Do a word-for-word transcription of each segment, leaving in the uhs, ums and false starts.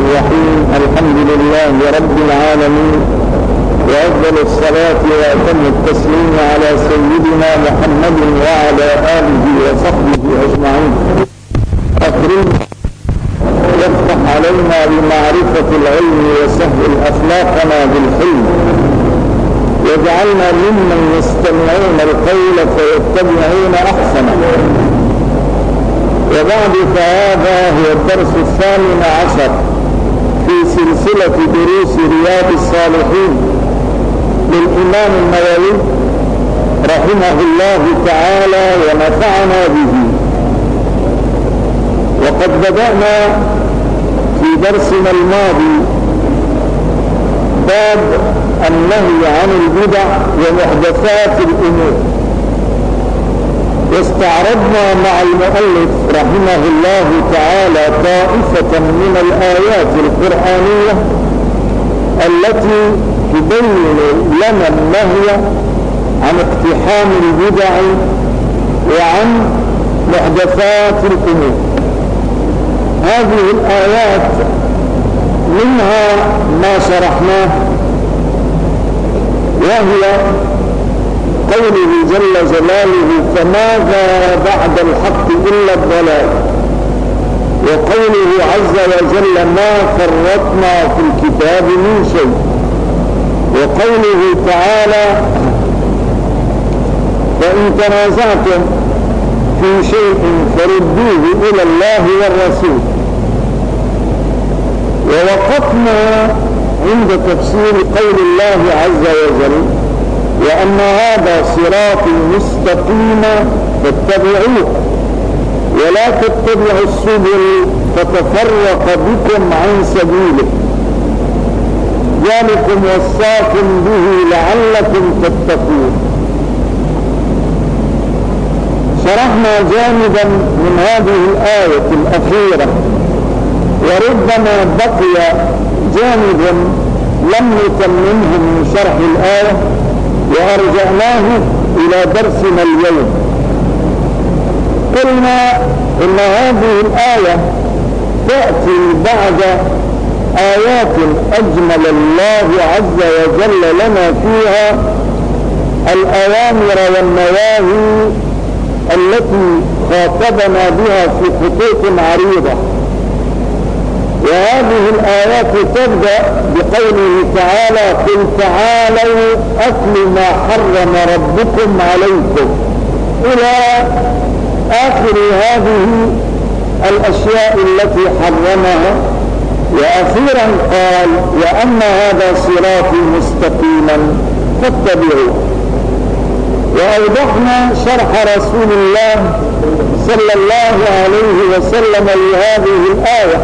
الرحيم. الحمد لله رب العالمين، وأفضل الصلاة وأتم التسليم على سيدنا محمد وعلى آله وصحبه أجمعين. أكرم يفتح علينا بمعرفة العلم وسهل أخلاقنا بالحلم، واجعلنا ممن يستمعون القول فيتبعون أحسنه. وبعد، فهذا هو الدرس الثامن عشر في سلسلة دروس رياض الصالحين للإمام النووي رحمه الله تعالى ونفعنا به. وقد بدأنا في درسنا الماضي باب النهي عن البدع ومحدثات الأمور، واستعرضنا مع المؤلف رحمه الله تعالى طائفة من الآيات القرآنية التي تبين لنا النهي عن اقتحام البدع وعن محدثات الأمور. هذه الآيات منها ما شرحناه، وهي قوله جل جلاله: فماذا بعد الحق إلا الضلال، وقوله عز وجل: ما فرطنا في الكتاب من شيء، وقوله تعالى: فإن تنازعتم في شيء فردوه إلى الله والرسول. ووقفنا عند تفسير قول الله عز وجل: وأن هذا صراطي مستقيما فاتبعوه ولا تتبعوا السبل فتفرق بكم عن سبيله، ذلكم وصاكم به لعلكم تتقون. شرحنا جانبا من هذه الآية الأخيرة، وربما بقي جانب لم نتممه من شرح الآية وأرجعناه إلى درسنا اليوم. قلنا إن هذه الآية تأتي بعد آيات أجمل الله عز وجل لنا فيها الأوامر والنواهي التي خاطبنا بها في خطوط عريضة. وهذه الآيات تبدأ بقوله تعالى: قل تعالوا أتل ما حرم ربكم عليكم، إلى آخر هذه الأشياء التي حرمها. وأخيرا قال: وأن هذا صراطي مستقيما فاتبعوه. وأوضحنا شرح رسول الله صلى الله عليه وسلم لهذه الآية،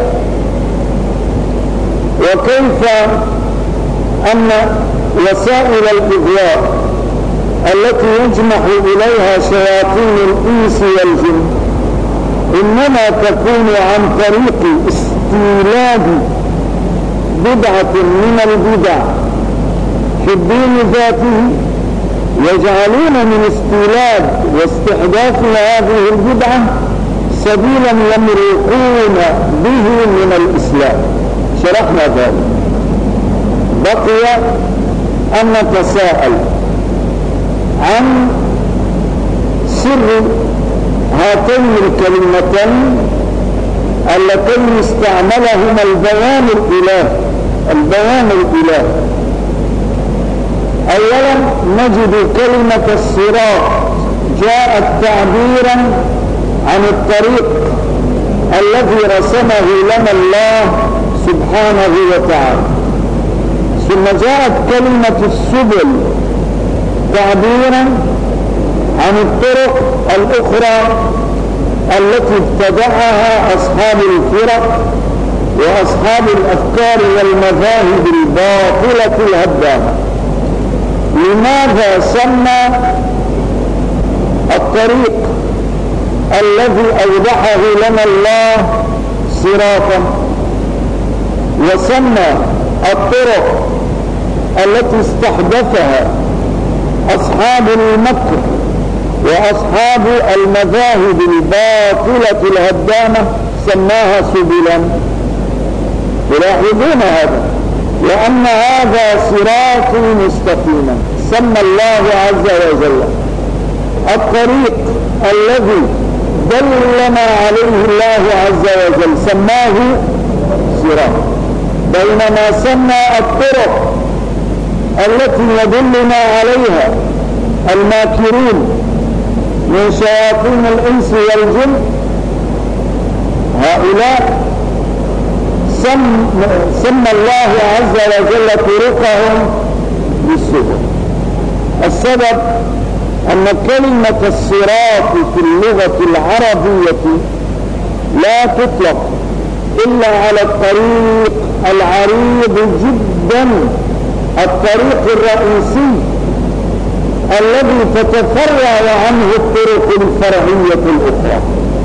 وكيف أن وسائل الإغواء التي يجمع إليها شياطين الإنس والجن إنما تكون عن طريق استيلاد بدعة من البدع في الدين ذاته، يجعلون من استيلاد واستحداث هذه البدعة سبيلا يمرقون به من الإسلام. شرحنا ذلك. بقي أن نتساءل عن سر هاتين الكلمتين اللتين استعملهما البيان الإله البيان الإله أولا نجد كلمة الصراط جاءت تعبيرا عن الطريق الذي رسمه لنا الله سبحانه وتعالى، ثم جاءت كلمة السبل تعبيرا عن الطرق الأخرى التي ابتدعها أصحاب الفرق وأصحاب الأفكار والمذاهب الباطلة الهدامة. لماذا سمى الطريق الذي أوضحه لنا الله صراطا، وسمى الطرق التي استحدثها أصحاب المكر وأصحاب المذاهب الباطلة الهدامة سماها سبلا؟ تلاحظون هذا، لأن هذا صراط مستقيما. سمى الله عز وجل الطريق الذي دلنا عليه الله عز وجل سماه صراط، بينما سمى الطرق التي يدلنا عليها الماكرون من شياطين الإنس والجن، هؤلاء سم سمى الله عز وجل طرقهم بالسبل. السبب أن كلمة الصراط في اللغة العربية لا تطلق إلا على الطريق العريض جدا، الطريق الرئيسي الذي تتفرع عنه الطرق الفرعية الأخرى.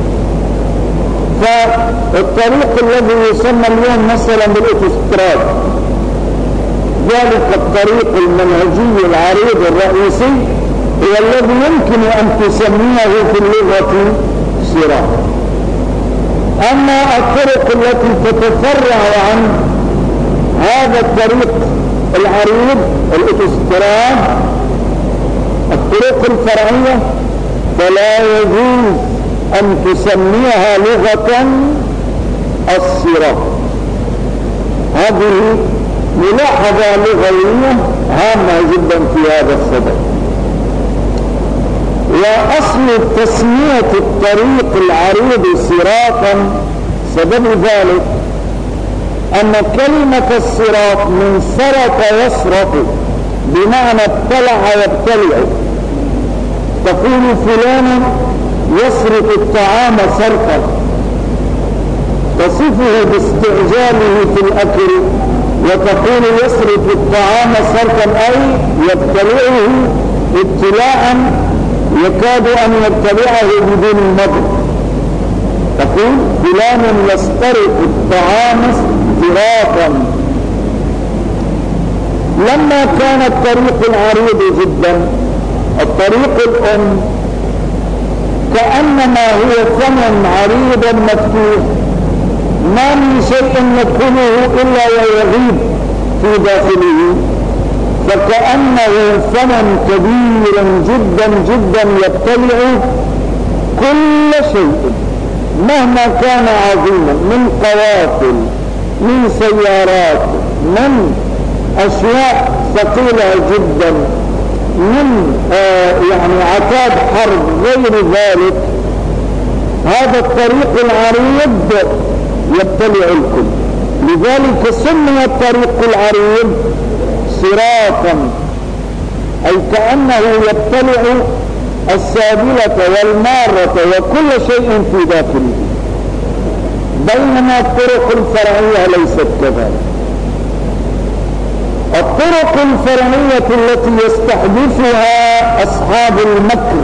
فالطريق الذي يسمى اليوم مثلا بالأوتوستراد، ذلك الطريق المنهجي العريض الرئيسي هو الذي يمكن أن تسميه في اللغة صراط. أما الطرق التي تتفرع عن هذا الطريق العريض الأوتوستراد، الطرق الفرعية، فلا يجوز أن تسميها لغة الصراط. هذه ملاحظة لغوية هامة جدا في هذا السبب. وأصل تسمية الطريق العريض صراطا سبب ذلك أن كلمة الصراط من سرط يسرط بمعنى ابتلع يبتلع. تقول فلان يسرط الطعام سرقا، تصفه باستعجاله في الأكل، وتقول يسرط الطعام سرقا أي يبتلعه ابتلاعا يكاد أن يبتلعه بدون المضغ. تقول فلان يسترق الطعام استراقا. لما كان الطريق العريض جدا، الطريق الأم كأنما هو ثمن عريضا مفتوح، ما من شيء ندخله إلا ويغيب في داخله، فكأنه ثمن كبير جدا جدا يبتلع كل شيء مهما كان عظيما، من قوافل، من سيارات، من أشياء ثقيلة جدا، من آه يعني عتاد حرب، غير ذلك. هذا الطريق العريض يبتلع الكل، لذلك سمي الطريق العريض صراطا، أي كأنه يبتلع السابلة والمارة وكل شيء في داخله، بينما الطرق الفرعية ليست كذلك. الطرق الفرعية التي يستحدثها أصحاب المكر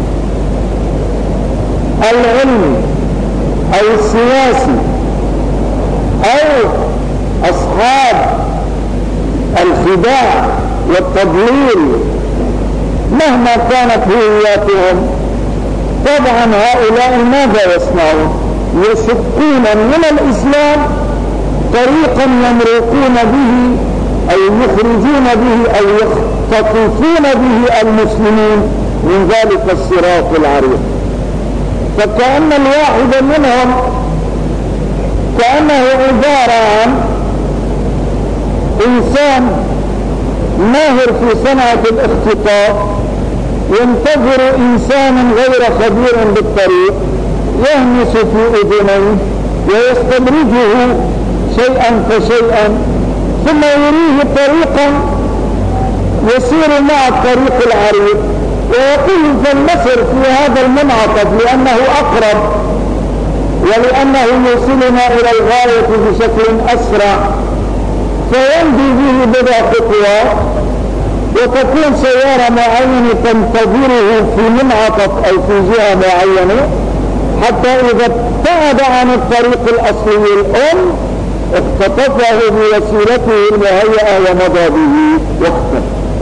العلمي أو السياسي أو أصحاب الخداع والتضليل مهما كانت هوياتهم، طبعا هؤلاء ماذا يصنعون؟ يشقون من الإسلام طريقا يمرقون به أو يخرجون به أو يختطفون به المسلمين من ذلك الصراط العريض. فكأن الواحد منهم كأنه عبارة عن إنسان ماهر في صنعة الاختطاف، ينتظر إنسانا غير خبير بالطريق يهمس في أذنيه ويستدرجه شيئا فشيئا، ثم يريه طريقا يسير مع الطريق العريض ويقول فلنسر في هذا المنعطف لأنه أقرب ولأنه يوصلنا إلى الغاية بشكل أسرع، فيمضي به بضع خطوات وتكون سيارة معينة تنتظره في منعطف أو في جهة معينة، حتى إذا ابتعد عن الطريق الأصلي الأم اختطفه بوسيلته المهيئة ومضى به وقتا.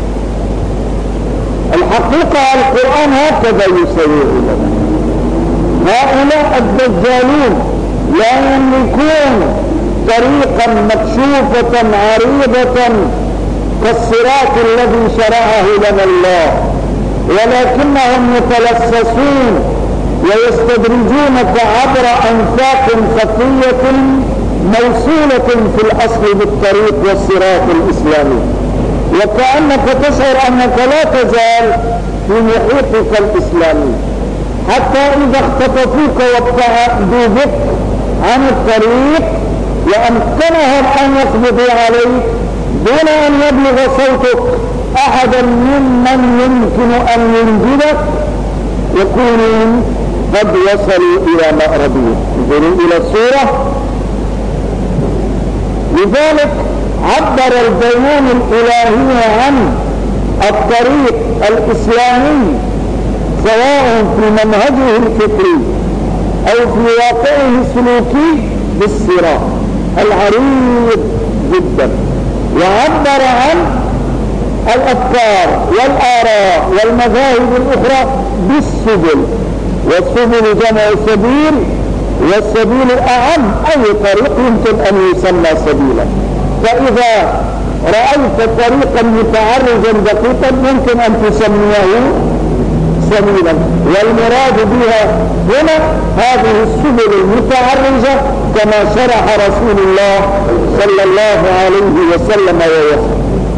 الحقيقة القرآن هكذا يسير لنا. هؤلاء الدجالون لا يملكون طريقا مكشوفة عريضة كالصراط الذي شرعه لنا الله، ولكنهم يتلصصون ويستدرجونك عبر أنفاق خفية موصولة في الأصل بالطريق والصراط الإسلامي، وكأنك تشعر أنك لا تزال في محيطك الإسلامي، حتى إذا اختطفوك وابتعدوا بك عن الطريق وأمكنهم أن يقبضوا عليك دون أن يبلغ صوتك أحدا ممن يمكن أن ينجدك، يكونون قد وصلوا إلى مأربهم. انظروا إلى الصورة. لذلك عبر البيان الإلهي عن الطريق الإسلامي سواء في منهجه الفكري أو في واقعه السلوكي بالصراط العريض جدا، وعبر عن الأفكار والآراء والمذاهب الأخرى بالسبل، والسبل جمع سبيل، والسبيل أعم أي طريق يمكن أن يسمى سبيلا. فإذا رأيت طريقا متعرجا دقيقا يمكن أن تسميه سبيلا، والمراد بها هنا هذه السبل المتعرجة كما شرح رسول الله صلى الله عليه وسلم ويسلم.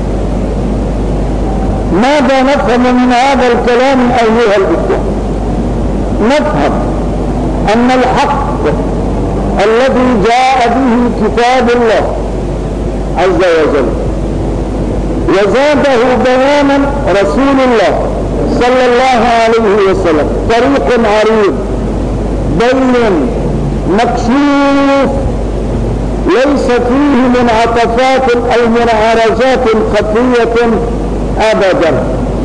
ماذا نفهم من هذا الكلام أيها الإخوة؟ نفهم أن الحق الذي جاء به كتاب الله عز وجل وزاده بيانا رسول الله صلى الله عليه وسلم طريق عريض بين مكشوف ليس فيه منعطفات أو منعرجات خفية أبدا،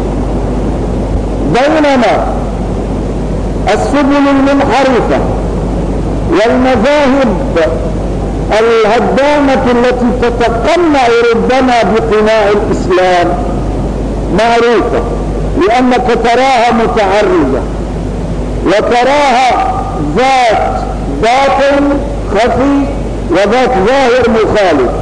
بينما السبل المنحرفة والمذاهب الهدامة التي تتقنع ربما بقناع الإسلام معروفة، لأنك تراها متعرجة وتراها ذات باطن خفي وذات ظاهر مخالف.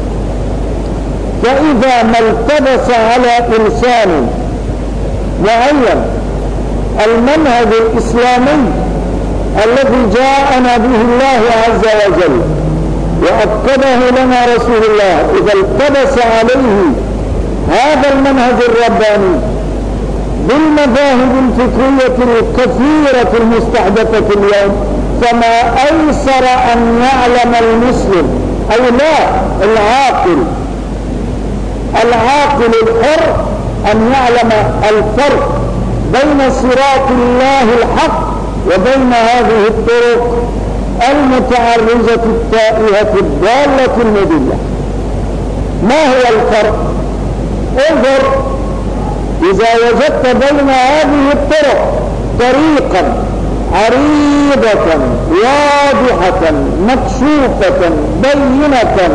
فإذا ما التبس على إنسان معين المنهج الإسلامي الذي جاءنا به الله عز وجل وأكده لنا رسول الله، إذا التبس عليه هذا المنهج الرباني بالمذاهب الفكرية الكثيرة المستحدثة اليوم، فما أيسر أن يعلم المسلم أو لا العاقل العاقل الحر أن يعلم الفرق بين صراط الله الحق وبين هذه الطرق المتعرجة التائهة الضالة المضلة. ما هو الفرق؟ انظر، إذا وجدت بين هذه الطرق طريقا عريضة واضحة مكشوفة بينة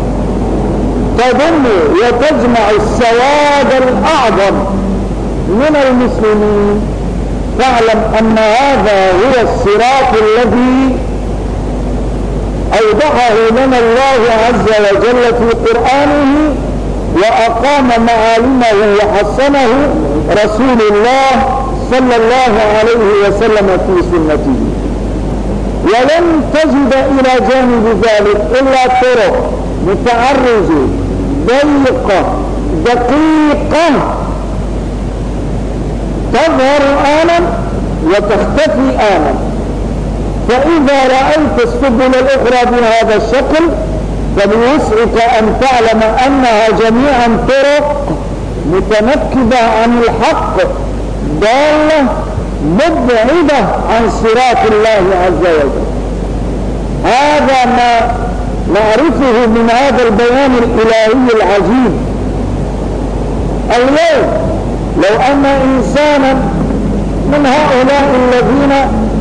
تضم وتجمع السواد الأعظم من المسلمين، فاعلم أن هذا هو الصراط الذي أوضحه لنا الله عز وجل في قرآنه وأقام معالمه وحسنه رسول الله صلى الله عليه وسلم في سنته. ولن تجد إلى جانب ذلك إلا طرق متعرجة ضيقة دقيقة تظهر آنا وتختفي آنا. فإذا رأيت السبل الأخرى بهذا الشكل فبيسعك أن تعلم أنها جميعا طرق متنكبة عن الحق ضالة مبعدة عن صراط الله عز وجل. هذا ما نعرفه من هذا البيان الإلهي العجيب. اليوم لو أن إنسانا من هؤلاء الذين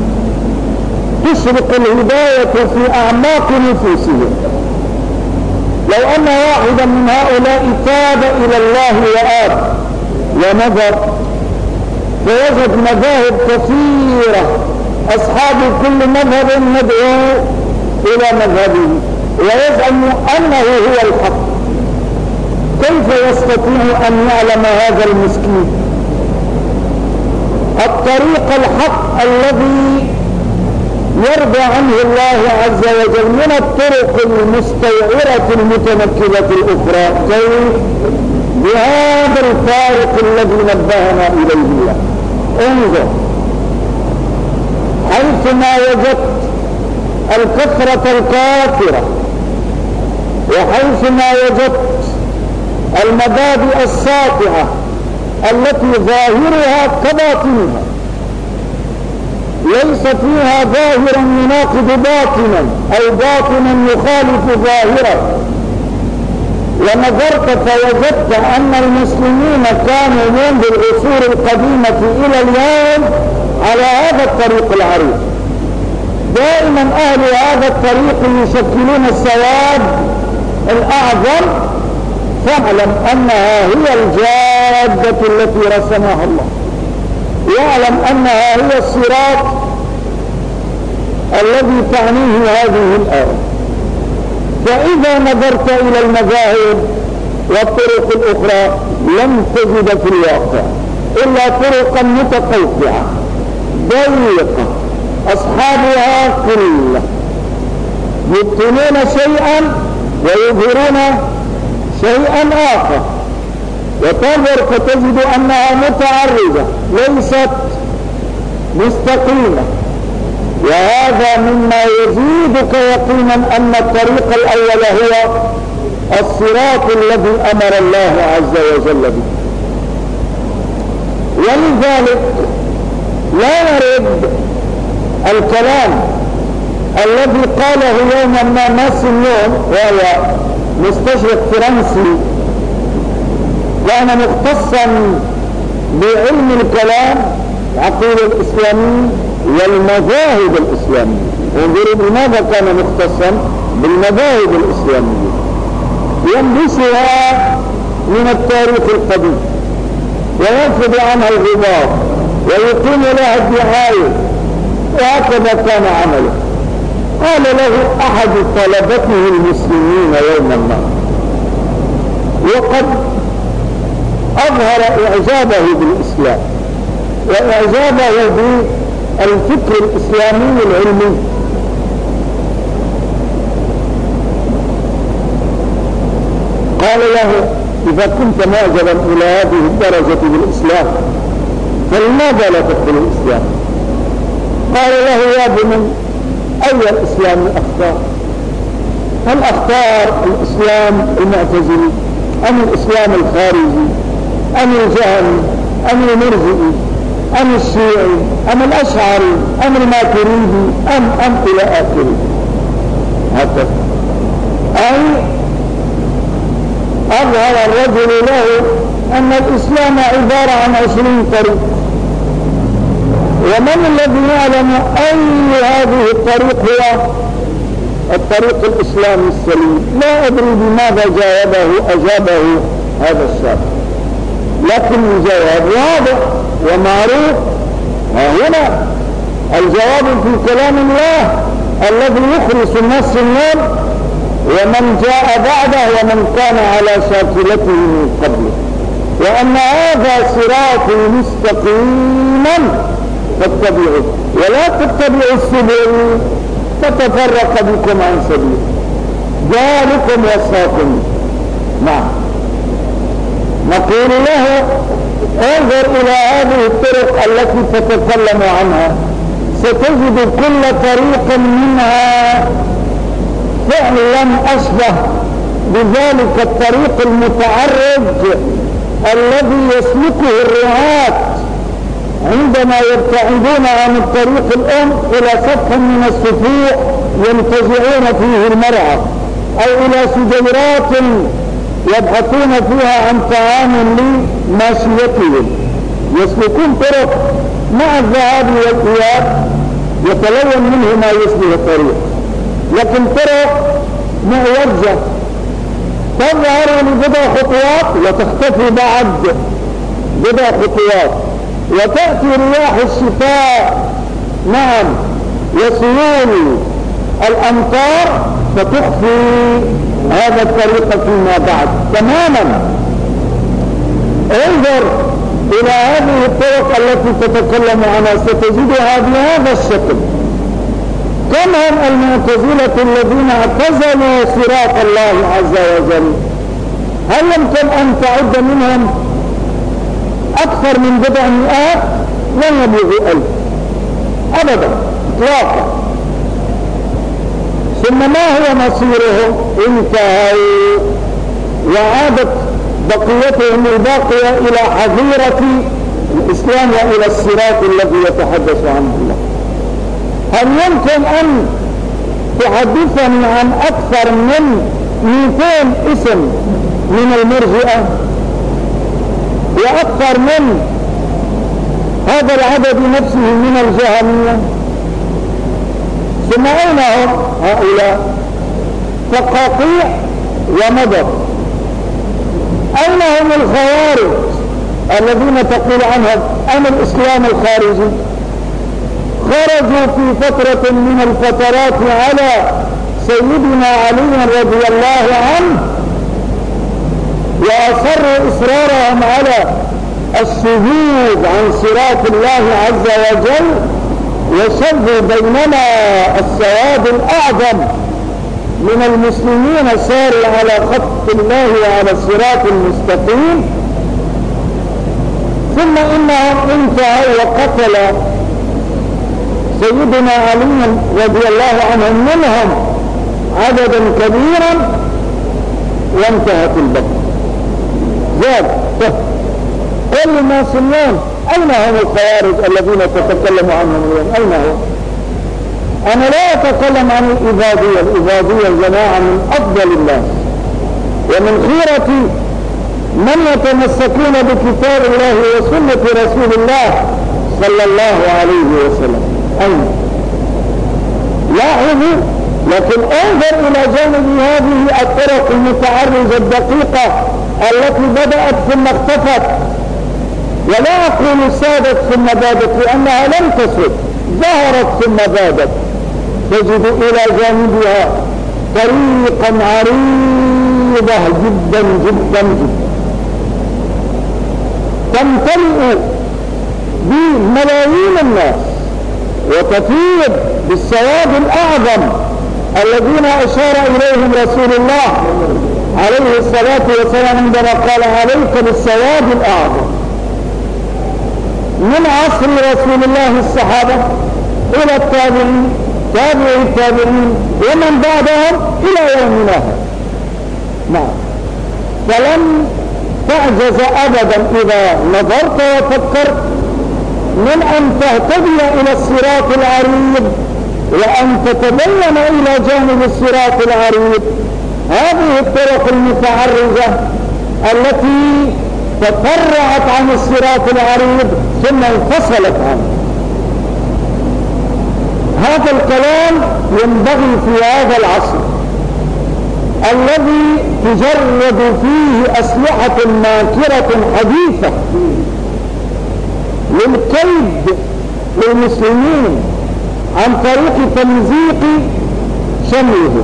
تشرق الهداية في أعماق نفوسهم، لو أن واحدا من هؤلاء تاب إلى الله وآب ونظر فوجد مذاهب كثيرة أصحاب كل مذهب ندعو إلى مذهبه، ويزعم أنه هو الحق، كيف يستطيع أن يعلم هذا المسكين الطريق الحق الذي يرضى عنه الله عز وجل من الطرق المستوعرة المتنكبة الأخرى؟ كيف؟ بهذا الفارق الذي نبهنا إليه الله. انظر، حيثما وجدت الكثرة الكافرة وحيثما وجدت المبادئ الساطعة التي ظاهرها كباطنها ليس فيها ظاهرا يناقض باطنا أو باطنا يخالف ظاهرا، ونظرت فوجدت أن المسلمين كانوا منذ العصور القديمة إلى اليوم على هذا الطريق العريض، دائما أهل هذا الطريق يشكلون السواد الأعظم، فاعلم أنها هي الجادة التي رسمها الله، واعلم أنها هي الصراط الذي تعنيه هذه الآية. فإذا نظرت إلى المذاهب والطرق الأخرى لم تجد في الواقع إلا طرقا متقوقعة ضيقة أصحابها قلة، يبطنون شيئا ويظهرون شيئا آخر، وتنظر فتجد أنها متعرضة ليست مستقيمة، وهذا مما يزيدك يقينا أن الطريق الأول هو الصراط الذي أمر الله عز وجل به. ولذلك لا نرد الكلام الذي قاله يوما ما ماسينيون، وهو مستشرق فرنسي كان مختصا بعلم الكلام العقيدة الإسلامية والمذاهب الإسلامية. انظروا لماذا كان مختصا بالمذاهب الإسلامية، ينبشها من التاريخ القديم وينفذ عنها الغبار ويقيم لها الدعاية، وهكذا كان عمله. قال له أحد طلبته المسلمين يوما ما، وقد أظهر إعجابه بالإسلام وإعجابه بالفكر الإسلامي العلمي، قال له إذا كنت معجبا إلى هذه الدرجة بالإسلام فلماذا لا تدخل الإسلام؟ قال له يا بني أي الإسلام أختار؟ هل أختار الإسلام المعتزلي أم الإسلام الخارجي أم الجهمي أم المرجئي أم الشيعي أم الأشعري أم الماتريدي أم أم إلى آخره؟ هكذا أي أظهر الرجل له أن الإسلام عبارة عن عشرين طريق، ومن الذي يعلم أي هذه الطريق هو الطريق الإسلامي السليم؟ لا أدري بماذا جاوبه أجابه هذا الشاب، لكن الجواب واضح ومعروف. ها هنا الجواب في كلام الله الذي يخلص النص النور، ومن جاء بعده ومن كان على شاكلته من قبله، وأن هذا صراط مستقيما فاتبعوه ولا تتبعوا السبل فتفرق بكم عن سبيله ذلكم وصاكم. نعم، نقول له انظر إلى هذه الطرق التي تتكلم عنها، ستجد كل طريق منها فعلا أشبه بذلك الطريق المتعرج الذي يسلكه الرعاة عندما يبتعدون عن الطريق الأم إلى سفح من السفوح ينتزعون فيه المرعى، أو إلى سجيرات يبحثون فيها عن طعام لماشيتهم. يسلكون طرق مع الذهاب والإياب يتلون منه ما يشبه الطريق، لكن طرق معوجة تظهر لبضع خطوات وتختفي بعد بضع خطوات، وتأتي رياح الشتاء نعم وسيول الأمطار فتخفي هذا الطريق فيما بعد تماما. انظر إلى هذه الطرق التي تتكلم عنها ستجدها بهذا الشكل. كم هم المعتزلة الذين اعتزلوا صراط الله عز وجل؟ هل يمكن أن تعد منهم أكثر من بضع مئات؟ لن يبلغوا ألف أبدا إطلاقا. ثم ما هو مصيرهم؟ انتهوا وعادت بقيتهم الباقية إلى حظيرة الإسلام وإلى الصراط الذي يتحدث عنه الله. هل يمكن أن تحدثني عن أكثر من مئتين اسم من المرجئة وأكثر من هذا العدد نفسه من الجهمية؟ ثم أين هم هؤلاء؟ فقاطيع ومدر. أين هم الخوارج الذين تقول عنهم أم الإسلام الخارجي؟ خرجوا في فترة من الفترات على سيدنا علي رضي الله عنه وأصروا إصرارهم على الشهود عن صراط الله عز وجل، وشبوا بيننا السواد الأعظم من المسلمين ساروا على خط الله وعلى الصراط المستقيم. ثم إنهم انتهوا وقتل سيدنا علي رضي الله عنه منهم عددا كبيرا وانتهت البقية. زاد قل للناس اليوم أين هم الخوارج الذين تتكلم عنهم اليوم؟ أين هم؟ أنا لا أتكلم عن الإبادية. الإبادية جماعة من أفضل الناس ومن خيرة من يتمسكون بكتاب الله وسنة رسول الله صلى الله عليه وسلم. أين؟ لاحظوا. لكن انظر إلى جانب هذه الطرق المتعرجة الدقيقة التي بدأت ثم اختفت، ولا أقول سادت ثم بادت لأنها لم تسد، ظهرت ثم بادت. تجد إلى جانبها طريقا عريضة جدا جدا جدا تمتلئ بملايين الناس وتفيض بالسواد الأعظم الذين أشار إليهم رسول الله عليه الصلاة والسلام عندما قال عليك بالسواد الأعظم. من عصر رسول الله الصحابة إلى التابعين تابعي التابعين ومن بعدهم إلى يومنا هذا. نعم. فلن تعجز أبدا إذا نظرت وفكرت من أن تهتدي إلى الصراط العريض وأن تتبين إلى جانب الصراط العريض هذه الطرق المتعرجة التي تفرعت عن الصراط العريض ثم انفصلت عنه. هذا الكلام ينبغي في هذا العصر الذي تجرد فيه أسلحة ماكرة حديثة للكيد للمسلمين عن طريق تمزيق شملهم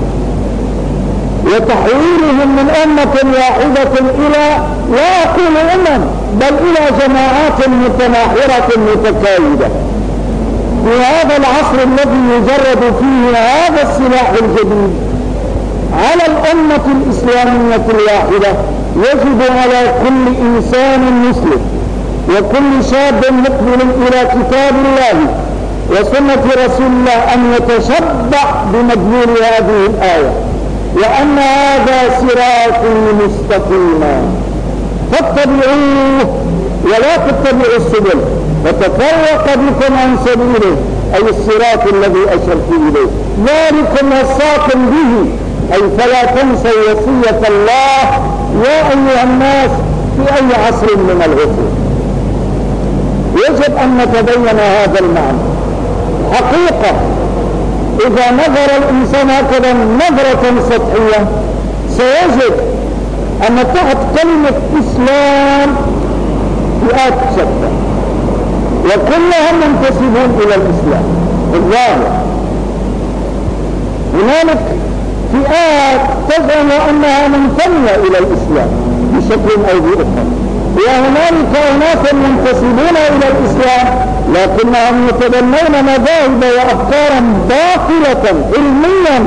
وتحويلهم من أمة واحدة إلى لا أقول أمم بل إلى جماعات متناحرة متكايدة. في هذا العصر الذي يجرد فيه هذا السلاح الجديد على الأمة الإسلامية الواحدة، يجب على كل إنسان مسلم وكل شاب مقبل إلى كتاب الله وسنة رسول الله أن يتشبع بمدلول هذه الآية، وأن هذا صراطي مستقيما فاتبعوه ولا تتبعوا السبل فتفرق بكم عن سبيله، أي الصراط الذي أشرت إليه. ذلكم وصاكم به، أي فلا تنسوا وصية الله يا أيها الناس في أي عصر من العصور. يجب أن نتبين هذا المعنى. حقيقة إذا نظر الإنسان هكذا نظرة سطحية سيجد أن تحت كلمة إسلام فئات شتى وكلهم منتسبون إلى الإسلام الظاهر. هنالك فئات تزعم أنها منتمية إلى الإسلام بشكل أو بآخر، وهنالك أناس ينتسبون إلى الإسلام لكنهم يتبنون مذاهب وأفكارا باطلة علميا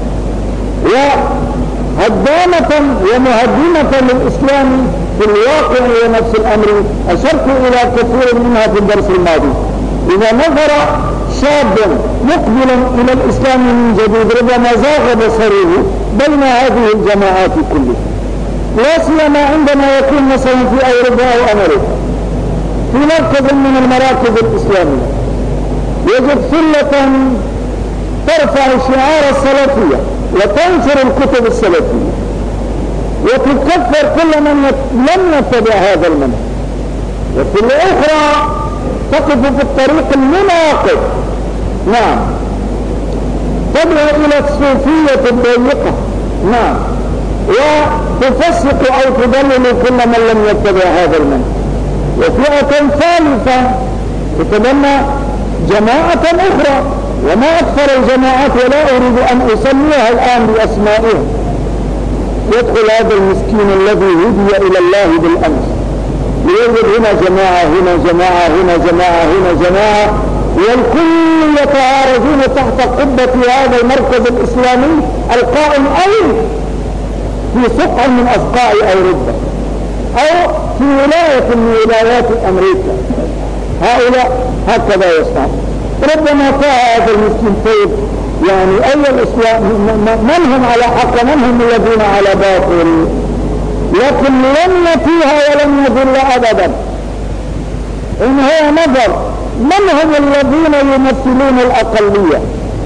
وهدامة ومهدمة للإسلام في الواقع ونفس الأمر. أشرت إلى كثير منها في الدرس الماضي. إذا نظر شاب مقبلا إلى الإسلام من جديد ربما زاغ بصره بين هذه الجماعات كلها، لا سيما عندما يكون مثلا في أوروبا أو أمريكا في مركز من المراكز الإسلامية، يجد ثلة ترفع شعار السلفية وتنشر الكتب السلفية وتكفر كل من لم يتبع هذا المنهج، وفي الأخرى تقف في الطريق المناقض، نعم، تدعو إلى الصوفية الضيقة، نعم، وتفسق أو تدلل كل من لم يتبع هذا المنهج. وفئة ثالثة تتبنى جماعة أخرى، وما أكثر الجماعات ولا أريد أن أسميها الآن بأسمائها. يدخل هذا المسكين الذي هدي إلى الله بالأمس يوجد هنا جماعة هنا جماعة هنا جماعة هنا جماعة، والكل يتعارضون تحت قبة هذا المركز الإسلامي القائم أي في سقع من أسقاع أوروبا أو في ولاية من ولايات أمريكا. هؤلاء هكذا يصنع. ربما فيها هذا المسلم طيب، يعني أي الإسلام من هم على حق من هم الذين على باطل، لكن لم يفيها ولم يضل أبدا. إن هو نظر من هم الذين يمثلون الأقلية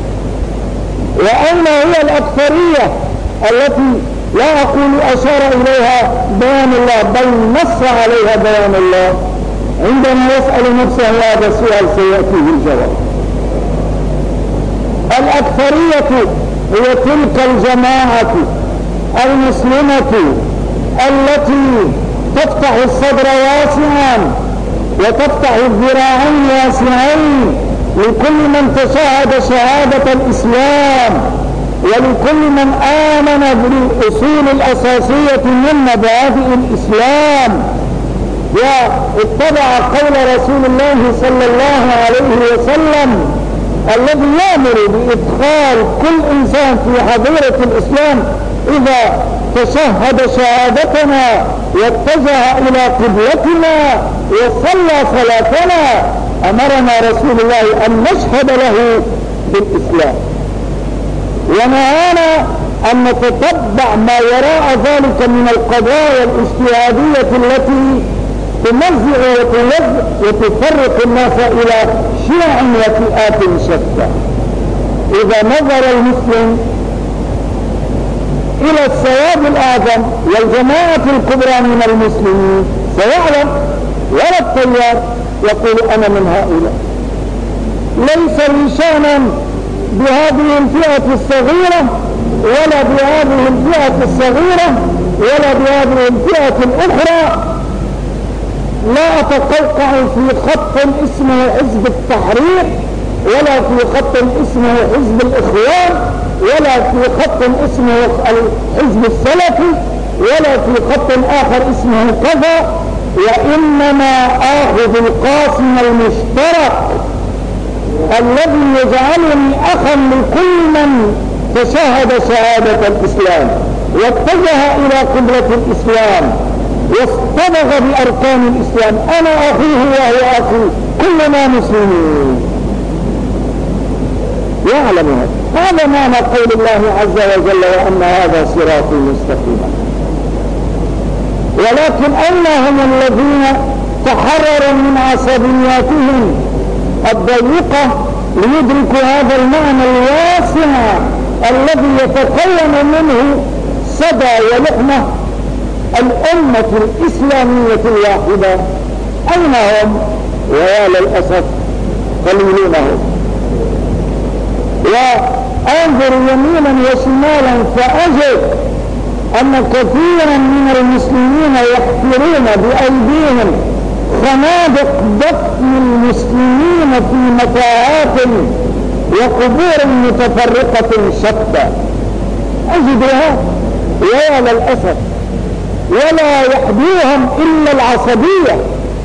وأين هي الأكثرية التي لا أقول أشار إليها بيان الله بل نص عليها بيان الله. عندما يسأل نفسه هذا السؤال سيأتيه الجواب. الأكثرية هي تلك الجماعة المسلمة التي تفتح الصدر واسعا وتفتح الذراعين واسعين لكل من تشاهد شهادة الإسلام ولكل من آمن بالأصول الأساسية من مبادئ الإسلام واتبع قول رسول الله صلى الله عليه وسلم الذي يأمر بإدخال كل إنسان في حضيرة الإسلام إذا تشهد شهادتنا واتجه إلى قبلتنا وصلى صلاتنا أمرنا رسول الله أن نشهد له بالإسلام، ونهانا أن نتتبع ما وراء ذلك من القضايا الاجتهادية التي تمزع وتفرق الناس إلى شيع وفئات شتى. إذا نظر المسلم إلى السواد الأعظم والجماعة الكبرى من المسلمين سيعلم ولا التيار يقول أنا من هؤلاء، ليس لي شأنا بهذه الفئة الصغيرة ولا بهذه الفئة الصغيرة ولا بهذه الفئة الأخرى. لا أتقوقع في خط اسمه حزب التحرير ولا في خط اسمه حزب الإخوان ولا في خط اسمه الحزب السلفي ولا في خط آخر اسمه كذا، وإنما آخذ القاسم المشترك الذي يجعلني أخا لكل من تشاهد شهادة الإسلام واتجه إلى قبلة الإسلام واصطبغ بأركان الإسلام. أنا أخيه وهو أخي، كلنا مسلمين. يعلم هذا. هذا معنى قول الله عز وجل وأن هذا صراطي مستقيما. ولكن أين هم الذين تحرروا من عصبياتهم الضيقة ليدركوا هذا المعنى الواسع الذي يتكون منه صدى ولحمة الأمة الإسلامية الواحدة؟ أين هم؟ ويا للأسف قليلون هم. وأنظر يمينا وشمالا فأجد أن كثيرا من المسلمين يحفرون بأيديهم خنادق دفن المسلمين في متاهات وقبور متفرقة شتى. إذا نظر المسلم إلى السواد الأعظم والجماعة الكبرى من المسلمين سيعلم ولا التيار يقول أنا من هؤلاء، ليس لي شأنا بهذه الفئة الصغيرة ولا بهذه الفئة الأخرى. أجدها ويا للأسف ولا يحدوهم إلا العصبية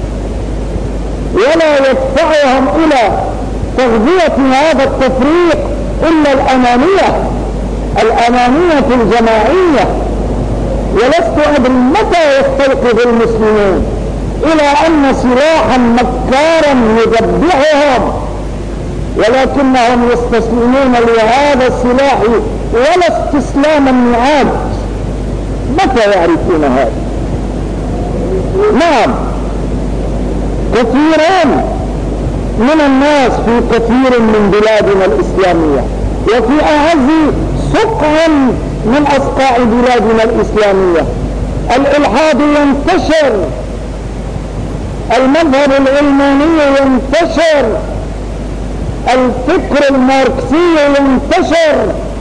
ولا يدفعهم إلى تغذية هذا التفريق إلا الأنانية الأنانية الجماعية. ولست أدري متى يستيقظ المسلمون إلى أن سلاحا مكارا يذبحهم ولكنهم يستسلمون لهذا السلاح ولا استسلاما معاد. متى يعرفون هذا؟ نعم، كثيرون من الناس في كثير من بلادنا الإسلامية وفي أعز سقع من أسقاع بلادنا الإسلامية الإلحاد ينتشر، المذهب العلماني ينتشر، الفكر الماركسي ينتشر،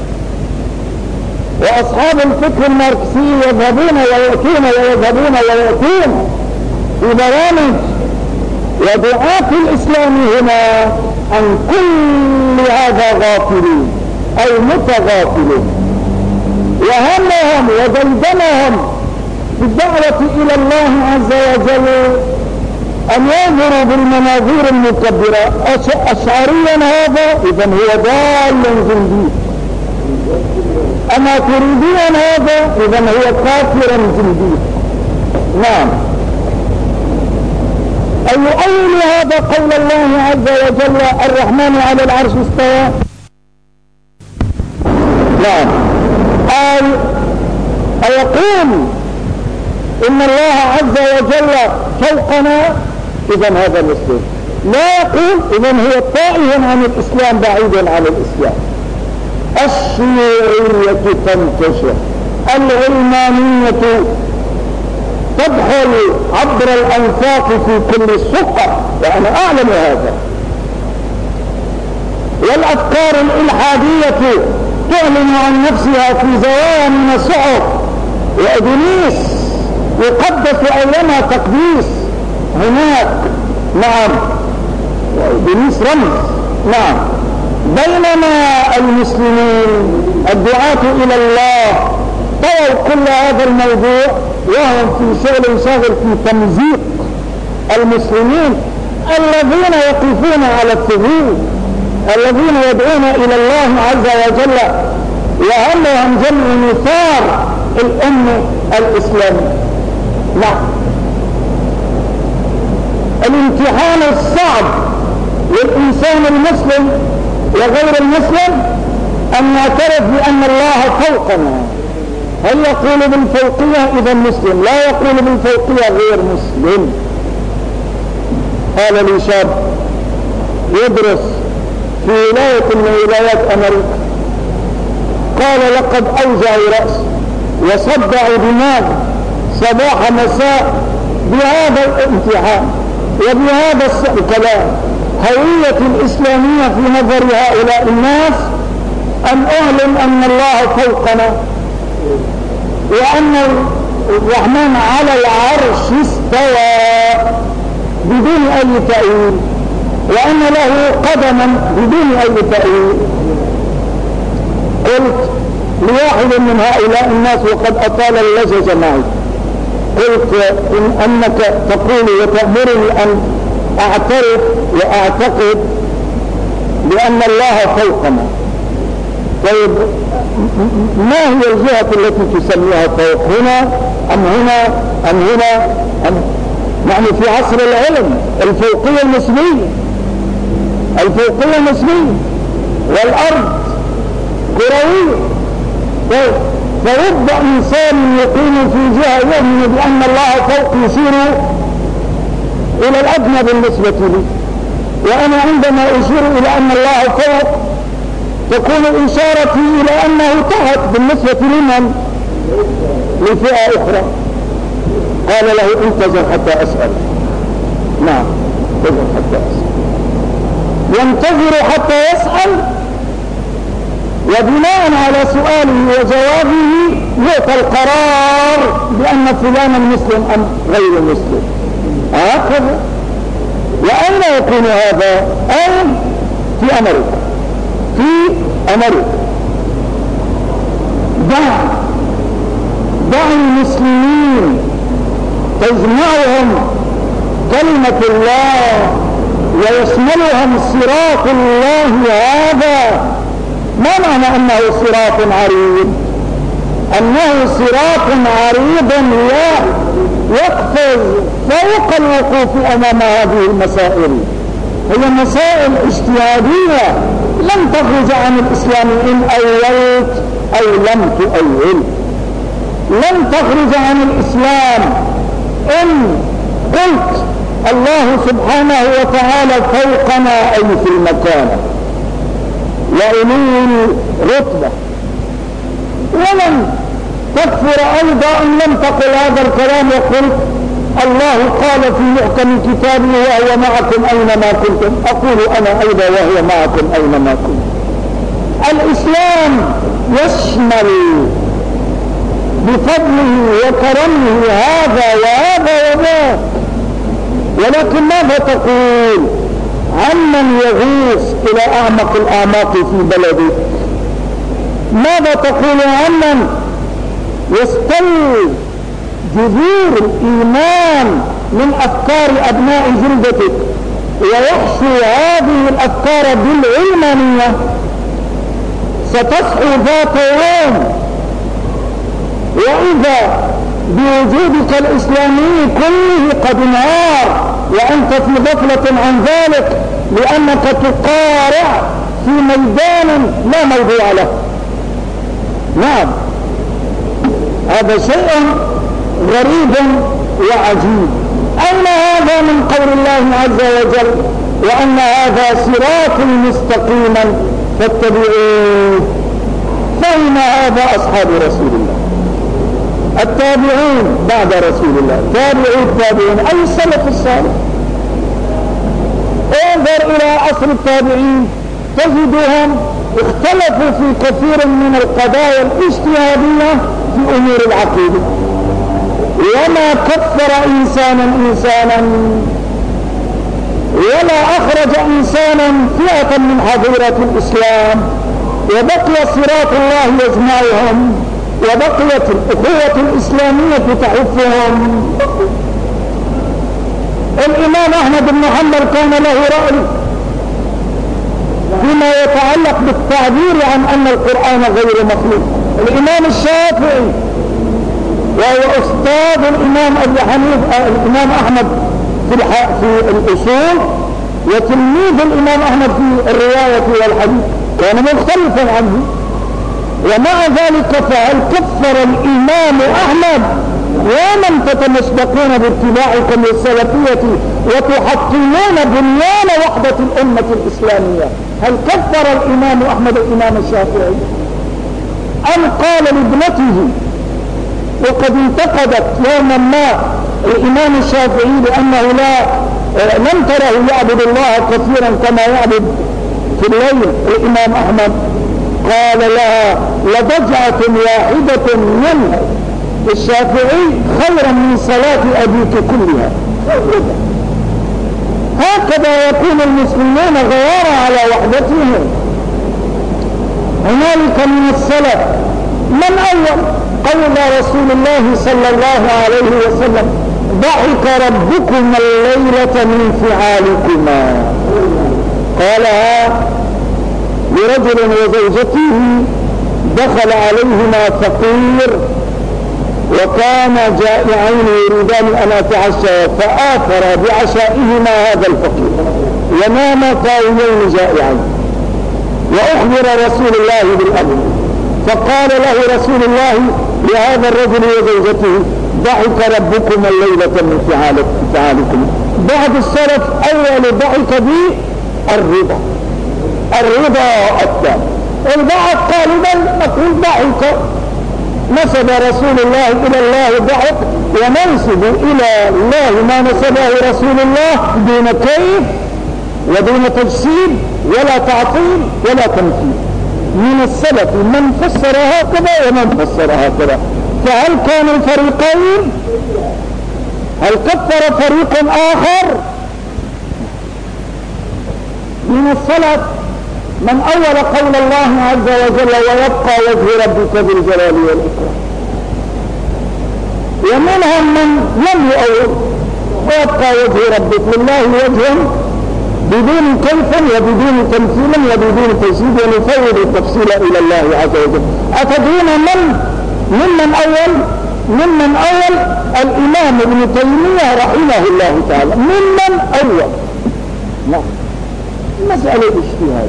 وأصحاب الفكر الماركسي يذهبون ويأتون ويذهبون ويأتون في برامج، ودعاة الإسلام هنا عن كل هذا غافلين أي متغافلين، وهمهم ودلدلهم بالدعوة إلى الله عز وجل أن ينظروا بالمناظير المكبرة. أشعريا هذا إذن هو ضال زنديق، أما تريدين هذا إذن هو كافر زنديق. نعم، أي يؤول هذا قول الله عز وجل الرحمن على العرش استوى. نعم، أي أيقول إن الله عز وجل فوقنا إذن هذا مسلم، لا يقول إذن هو طائف عن الإسلام بعيد عن الإسلام. الشيوعية تنتشر، العلمانية تدخل عبر الأنفاق في كل سقة وأنا أعلم هذا، والأفكار الإلحادية تعلن عن نفسها في زوايا من الصحف، وإبليس يقدس أيما تقديس هناك. نعم، وإبليس رمز. نعم، بينما المسلمين الدعاة إلى الله طووا كل هذا الموضوع وهم في شغل شاغل في تمزيق المسلمين الذين يقفون على الثغور، الذين يدعون إلى الله عز وجل وهمهم جمع نثار الأمة الإسلامية. نعم، الامتحان الصعب للإنسان المسلم وغير المسلم أن يعترف بأن الله فوقنا. هل يقول بالفوقية إذا مسلم؟ لا يقول بالفوقية غير مسلم. قال لي شاب يدرس في ولاية من ولايات أمريكا، قال لقد أوجعوا رأسي وصدعوا دماغي صباح مساء بهذا الامتحان وبهذا الكلام. هوية الإسلامية في نظر هؤلاء الناس أن أعلم أن الله فوقنا وأن الرحمن على العرش استوى بدون أي تأويل، وأن له قدما بدون أي تأويل. قلت لواحد من هؤلاء الناس وقد أطال اللجج معي، قلت إن أنك تقول وتأمرني أن أعترف وأعتقد بأن الله فوقنا، طيب ما هي الجهة التي تسميها فوق؟ هنا أم هنا أم هنا أم؟ نحن في عصر العلم، الفوقية النسبية، الفوقية النسبية، والأرض كروية. طيب فرب إنسان يقيم في جهة يؤمن بأن الله فوق يشير إلى الأدنى بالنسبة لي، وأنا عندما أشير إلى أن الله فوق تكون إشارتي إلى أنه تحت بالنسبة لمن؟ لفئة أخرى. قال له انتظر حتى أسأل. نعم، انتظر حتى أسأل. ينتظر حتى يسأل، وبناء على سؤاله وجوابه يعطى القرار بأن فلانا مسلم أم غير مسلم. هكذا. وأين يكون هذا؟ أين؟ في أمريكا. في أمريكا دع دع المسلمين تجمعهم كلمة الله ويشملهم صراط الله هذا. ما معنى أنه صراط عريض؟ أنه صراط عريض يقفز فوق الوقوف أمام هذه المسائل. هي مسائل اجتهادية لم تخرج عن الإسلام إن أولت أو لم تؤول، لم تخرج عن الإسلام إن قلت الله سبحانه وتعالى فوقنا أي في المكان وأولي الرتبة، ولم تكفر أيضا إن لم تقل هذا الكلام وقلت الله قال في محكم كتابه وهو معكم أينما كنتم، أقول أنا أيضا وهو معكم أينما كنتم. الإسلام يشمل بفضله وكرمه هذا وهذا وذاك، ولكن ماذا تقول عمن يغوص إلى أعمق الأعماق في بلده؟ ماذا تقول عمن يستوي جذور الإيمان من أفكار أبناء جلدتك ويحشو هذه الأفكار بالعلمانية؟ ستصحو ذات يوم وإذا بوجودك الإسلامي كله قد انهار وأنت في غفلة عن ذلك، لأنك تقارع في ميدان لا موضوع له. نعم، هذا شيء غريب وعجيب. أين هذا من قول الله عز وجل وأن هذا صراط مستقيما فاتبعوه؟ فإن هذا أصحاب رسول الله، التابعون بعد رسول الله، تابعوا التابعين أي السلف الصالح. انظر إلى عصر التابعين تجدهم اختلفوا في كثير من القضايا الاجتهادية في أمور العقيدة، وما كفر إنسانا إنسانا ولا أخرج إنسانا فئة من حظيرة الإسلام، وبقي صراط الله يجمعهم وبقيت الأخوة الإسلامية تحفهم. الإمام أحمد بن حنبل كان له رأي فيما يتعلق بالتعبير عن أن القرآن غير مخلوق. الإمام الشافعي وهو أستاذ الإمام أبي حنيفة الإمام أحمد في, في الأصول وتلميذ الإمام أحمد في الرواية والحديث، كان مختلفا عنه، ومع ذلك فهل كفر الإمام أحمد ومن تتمسبقون باتباعكم للسلفية وتحطمون بنيان وحدة الأمة الإسلامية، هل كفر الإمام أحمد الإمام الشافعي؟ أم قال لابنته وقد انتقدت يوما ما الإمام الشافعي لأنه لا لم تره يعبد الله كثيرا كما يعبد في الليل الإمام أحمد، قال لها لضجعة واحدة من الشافعي خيرا من صلاة أبيك كلها. هكذا يكون المسلمون غيارا على وحدتهم. هنالك من السلف من أول قول رسول الله صلى الله عليه وسلم ضحك ربكما الليلة من فعالكما، قالها لرجل وزوجته دخل عليهما فقير وكان جائعين يريدان أن يتعشى فآثر بعشائهما هذا الفقير ونام قائمين جائعين، وأخبر رسول الله بالأمر فقال له رسول الله لهذا الرجل وزوجته ضحك ربكم الليلة من فعالكم. بعض السلف أول ضحك به الرضا، الرضا التام. البعض قال بل نقول ضحك، نسب رسول الله إلى الله ضحك وننسب إلى الله ما نسبه رسول الله دون كيف ودون تجسيد ولا تعطيل ولا تمثيل. من السلف من فسر هكذا ومن فسر هكذا، فهل كانوا فريقين؟ هل كفر فريق آخر؟ من السلف من أول قول الله عز وجل ويبقى وجه ربك ذي الجلال والإكرام، ومنهم من لم يؤول ويبقى وجه ربك لله وجه بدون كيف وبدون تمثيل وبدون تجسيد، ونفوض التفصيل إلى الله عز وجل. أتدرون من ممن أول ممن أول الإمام ابن تيمية رحمه الله تعالى، ممن أول. نعم، مسألة اجتهاد.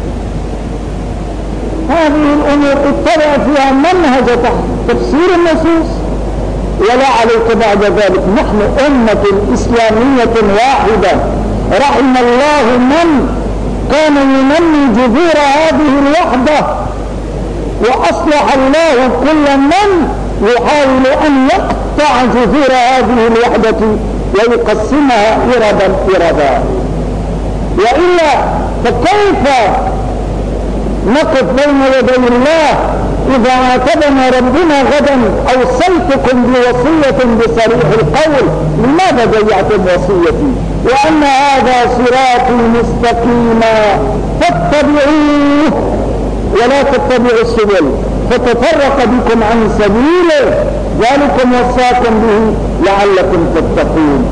هذه الأمور اتبع فيها منهج تفسير النصوص، ولا عليك بعد ذلك. نحن أمة إسلامية واحدة، رحم الله من كان ينمي جذور هذه الوحدة، وأصلح الله كل من يحاول أن يقطع جذور هذه الوحدة ويقسمها إربا إربا. وإلا فكيف نقف بين يدي الله إذا عاتبنا ربنا غدا أوصيتكم بوصية بصريح القول لماذا ضيعتم وصيتي وأن هذا صراطي مستقيما فاتبعوه ولا تتبعوا السبل فتفرق بكم عن سبيله ذلكم وصاكم به لعلكم تتقون.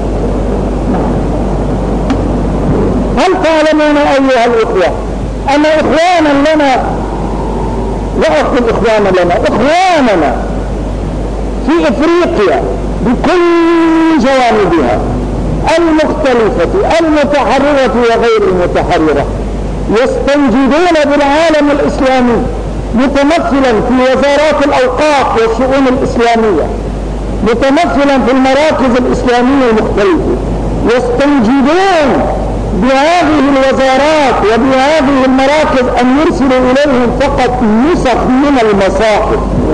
هل تعلمون أيها الإخوة أن إخوانا لنا وأخذ إخوانا لنا إخواننا في إفريقيا بكل جوانبها المختلفة المتحررة وغير المتحررة يستنجدون بالعالم الإسلامي متمثلا في وزارات الأوقاف والشؤون الإسلامية، متمثلا في المراكز الإسلامية المختلفة، يستنجدون بهذه الوزارات وبهذه المراكز أن يرسلوا إليهم فقط نسخ من المصاحف،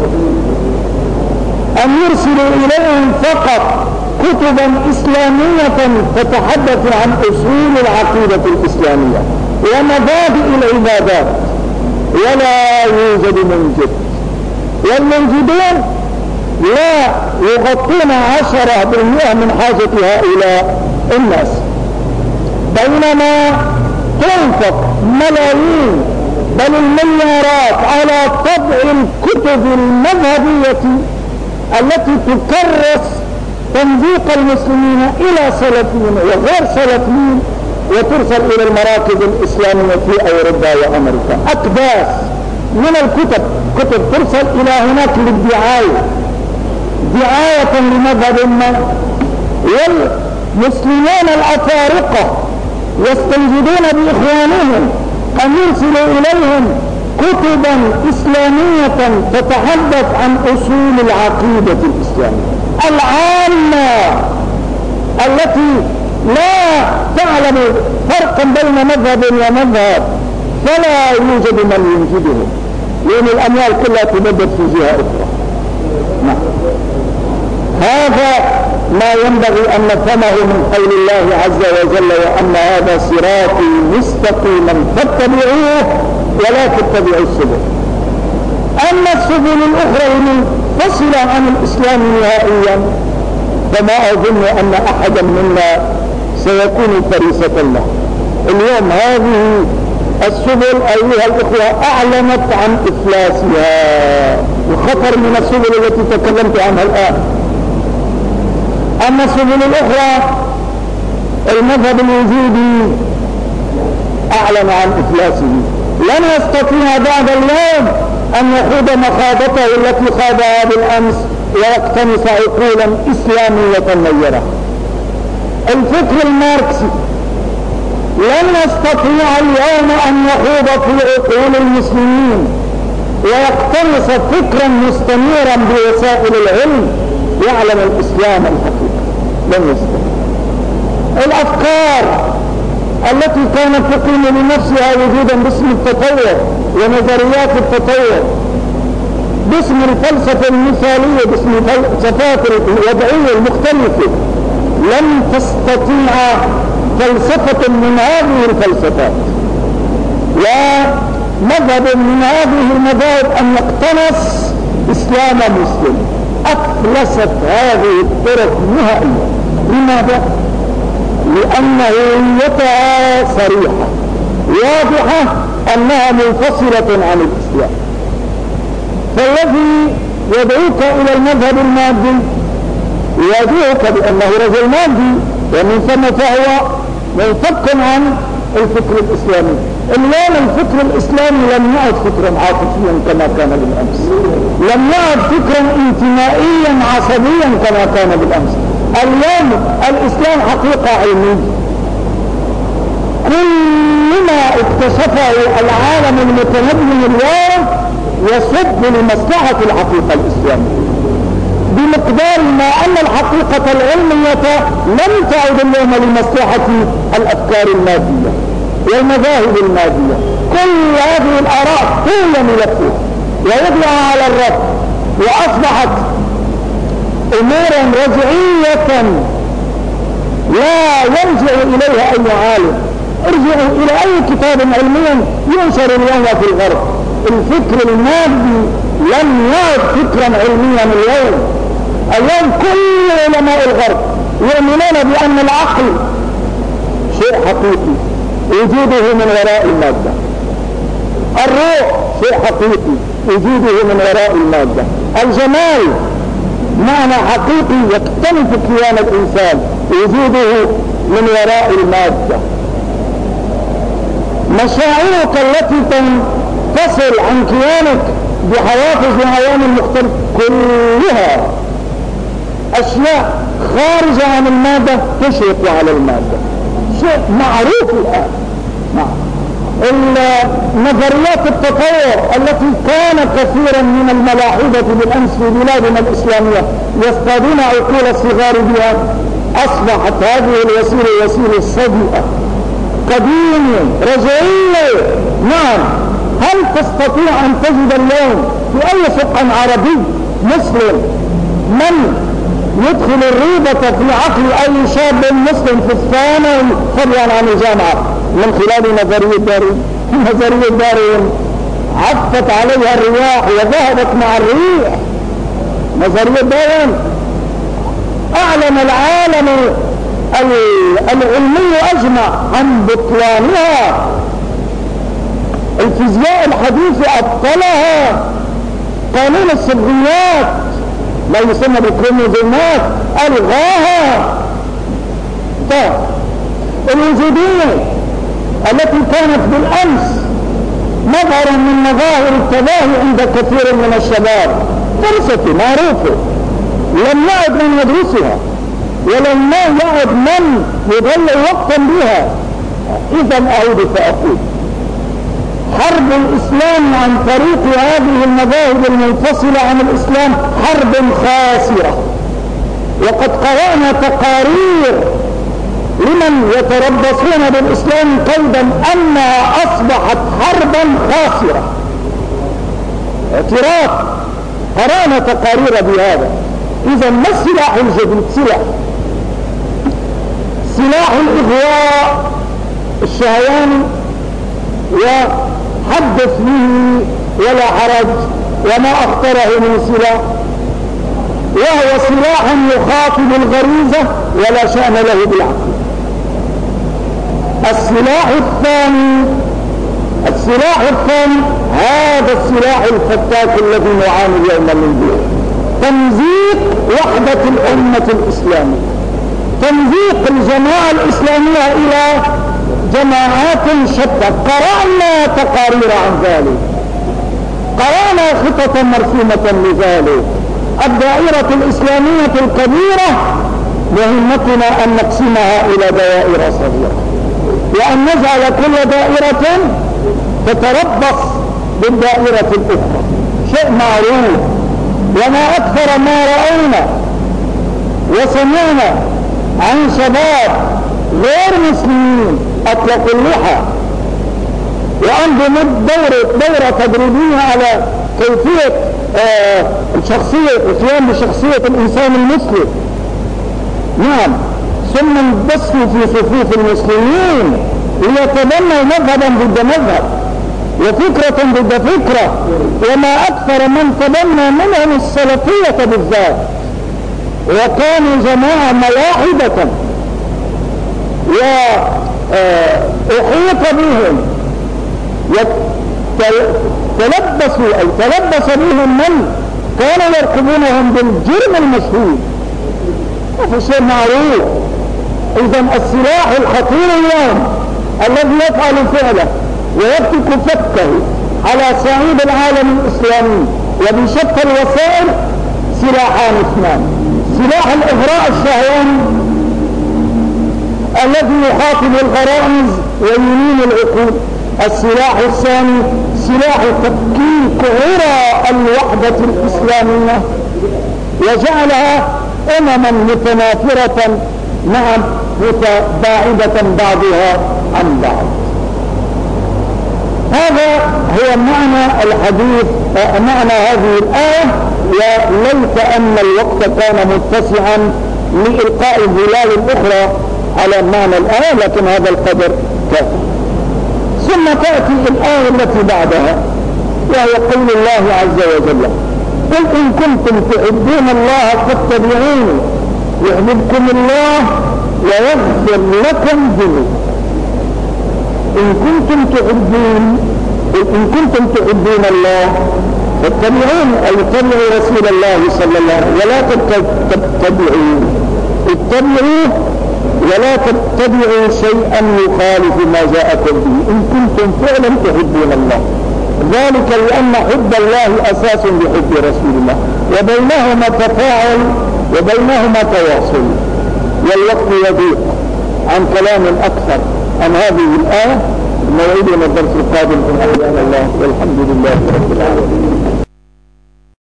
أن يرسلوا إليهم فقط كتبا إسلامية تتحدث عن أصول العقيدة الإسلامية ومبادئ العبادات، ولا يوجد منجد، والمنجدون لا يغطون عشرة بالمئة من حاجة هؤلاء الناس، بينما تنفق ملايين بل المليارات على طبع الكتب المذهبية التي تكرس تنزيق المسلمين إلى سلفيين وغير سلفيين وترسل إلى المراكز الإسلامية في أوروبا وأمريكا. أكباس من الكتب كتب ترسل إلى هناك للدعاية، دعاية لمذهب ما، والمسلمين الأفارقة يستنجدون بإخوانهم أن يرسلوا إليهم كتبا إسلامية تتحدث عن أصول العقيدة الإسلامية العامة التي لا تعلم فرقا بين مذهب ومذهب، فلا يوجد من ينجدهم لأن الأموال كلها تبدد في جهة أخرى. نعم. هذا ما ينبغي أن نفهمه من قول الله عز وجل وأن هذا صراطي مستقيما فاتبعوه ولا تتبعوا السبل. أما السبل الأخرى المنفصلة عن الإسلام نهائيا فما أظن أن أحدا منا سيكون فريسة له. اليوم هذه السبل أيها الإخوة أعلنت عن إفلاسها وخطر من السبل التي تكلمت عنها الآن. أما السبل الأخرى المذهب الوجودي أعلن عن إفلاسه، لن يستطيع بعد اليوم أن يخوض مخاضته التي خاضها بالأمس ويقتنص عقولا إسلامية نيرة. الفكر الماركسي لن يستطيع اليوم أن يخوض في عقول المسلمين ويقتنص فكرا مستنيرا بوسائل العلم يعلم الإسلام الحقيقي، لن يستطيع. الأفكار التي كانت تقيم لنفسها وجودا باسم التطور ونظريات التطور، باسم الفلسفة المثالية، باسم الفلسفات الوضعية المختلفة، لن تستطيع فلسفة من هذه الفلسفات ومذهب من هذه المذاهب أن يقتنص إسلام مسلم. أفلست هذه الطرق نهائيا. لماذا؟ لأن هويتها صريحة واضحة أنها منفصلة عن الإسلام. فالذي يدعوك إلى المذهب المادي يدعوك بأنه رجل مادي، ومن ثم فهو منفك عن الفكر الإسلامي. اليوم الفكر الإسلامي لم يعد فكرا عاطفيا كما كان بالأمس، لم يعد فكرا انتمائيا عصبيا كما كان بالأمس. اليوم الإسلام حقيقة علمية. كل ما اكتشفه العالم المتمدن اليوم يصب لمصلحة الحقيقة الإسلامية، بمقدار ما أن الحقيقة العلمية لم تعد اليوم لمصلحة الأفكار المادية والمذاهب المادية. كل هذه الآراء هي ملفها ويطلع على الرف، وأصبحت أمورا رجعية لا يرجع إليها أي عالم. ارجعوا إلى أي كتاب علمي ينشر اليوم في الغرب. الفكر المادي لم يعد فكرا علميا اليوم. اليوم كل علماء الغرب يؤمنون بأن العقل شيء حقيقي وجوده من وراء المادة، الروح شيء حقيقي وجوده من وراء المادة، الجمال معنى حقيقي يكتنف كيان الإنسان وجوده من وراء المادة. مشاعرك التي تنفصل عن كيانك بحوافز وعوامل مختلفة كلها أشياء خارجة عن المادة تشرق على المادة، شيء معروف الآن. نظريات التطور التي كان كثيرا من الملاحدة بالأمس في بلادنا الإسلامية يصطادون عقول الصغار بها، أصبحت هذه الوسيلة وسيلة صديقة قديمة رجعية. نعم، هل تستطيع أن تجد اليوم في أي سوق عربي مسلم من يدخل الريبة في عقل أي شاب مسلم في الثانوي فضلا عن الجامعة من خلال نظرية داروين؟ نظرية داروين عفت عليها الرياح وذهبت مع الريح. نظرية داروين أعلن العالم العلمي أجمع عن بطلانها. الفيزياء الحديثة أبطلها. قانون السبغيات ما يسمى بالكروموزومات ألغاها. طيب الوجودية التي كانت بالأمس مظهرا من مظاهر التباهي عند كثير من الشباب درستي معروفة، لم يعد من يدرسها ولم يعد من يضل وقتا بها. إذا أعود فأقول حرب الإسلام عن طريق هذه المذاهب المنفصلة عن الإسلام حرب خاسرة. وقد قرأنا تقارير لمن يتربصون بالإسلام قيدا أنها أصبحت حربا خاسرة. اعتراف، قرأنا تقارير بهذا. إذا ما السلاح الجديد؟ سلاح سلاح الإغواء الشهواني، وحدث به ولا حرج وما أخطره من سلاح، وهو سلاح يخاطب الغريزة ولا شأن له بالعقل. السلاح الثاني السلاح الثاني هذا السلاح الفتاك الذي نعاني اليوم من به، تمزيق وحدة الأمة الإسلامية، تمزيق الجماعة الإسلامية إلى جماعات شتى. قرأنا تقارير عن ذلك، قرأنا خططا مرسومة لذلك. الدائرة الإسلامية الكبيرة مهمتنا أن نقسمها إلى دوائر صغيرة، وأن نجعل كل دائرة تتربص بالدائرة الأخرى. شيء معروف، وما أكثر ما رأينا وسمعنا عن شباب غير مسلمين أطلقوا اللحى وأنضموا دورة, دورة تدريبية على كيفية آه الشخصية القيام بشخصية الإنسان المسلم. نعم، ثم انبثوا في صفوف المسلمين ليتبنوا مذهبا ضد مذهب وفكرة ضد فكرة، وما أكثر من تبنى منهم السلفية بالذات، وكانوا جماعة ملاحدة وأحيط بهم تلبسوا أي تلبس بهم من كانوا يركبونهم بالجرم المشهور، هذا شيء معروف. إذا السلاح الخطير اليوم الذي يفعل فعله ويفتك فكه على صعيد العالم الإسلامي وبشتى الوسائل سلاحان اثنان: سلاح الإغراء الشهواني الذي يخاطب الغرائز ويمين العقول، السلاح الثاني سلاح تفكيك عرى الوحدة الإسلامية وجعلها أمما متنافرة نعم متباعدة بعضها عن بعض. هذا هو معنى الحديث، معنى هذه الآية. وليت أن الوقت كان متسعا لإلقاء الظلال الأخرى على معنى الآية، لكن هذا القدر كافي. ثم تأتي الآية التي بعدها وهي قول الله عز وجل: قل إن كنتم تحبون الله فاتبعوني يحببكم الله ويغفر لكم ذنوبكم. إن كنتم تحبون إن كنتم تحبون الله فاتبعون أي اتبعوا رسول الله صلى الله عليه وسلم، ولا تتبعوا اتبعوا ولا تتبعوا شيئا يخالف ما جاءكم به إن كنتم فعلا تحبون الله. ذلك لأن حب الله أساس لحب رسول الله، وبينهما تفاعل وبينهما تواصل. والوقت يضيق عن كلام أكثر عن هذه الآية. موعدنا الدرس القادم إن أحيانا الله، والحمد لله رب العالمين.